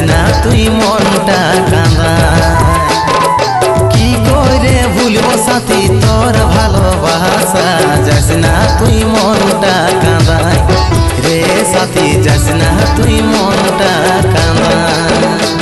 না তুই মনটা কাঁদায়। কি করে ভুলবো সাথী তোর ভালোবাসা, যাস না তুই মনটা কাঁদায় রে সাথী, যাস না তুই মনটা কাঁদায়।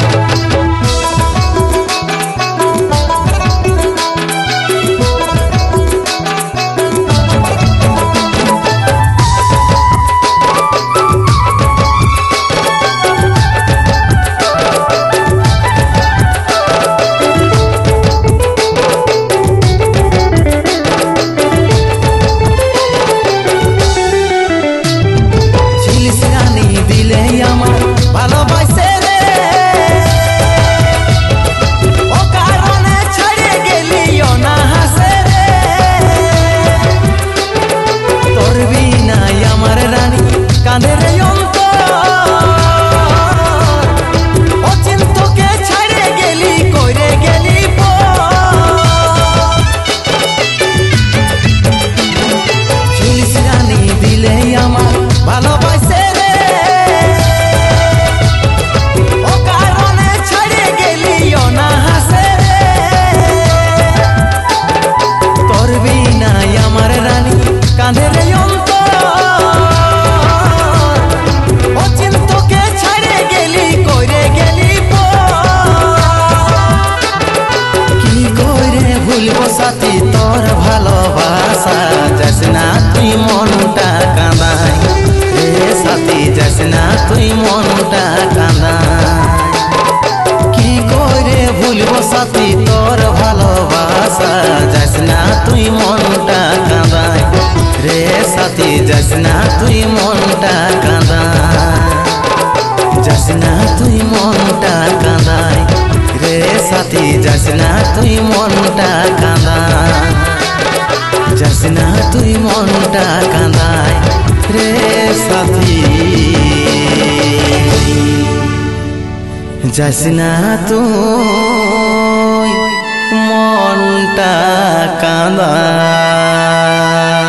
সাথী তোর ভালোবাসা, যাস না তুই মনটা কাঁদায় রে সাথী, যাস না তুই মনটা কাঁদায়। কি করে ভুলবো সাথী তোর ভালোবাসা, যাস না তুই মনটা কাঁদায় রে সাথী, যাস না তুই মনটা কাঁদায়, যাস না তুই মনটা কাঁদায় রে সাথী, যাস না তুই মনটা কাঁদায়, যাস না তুই মনটা কাঁদায় রে সাথী, যাস না তুই মনটা কাঁদায়।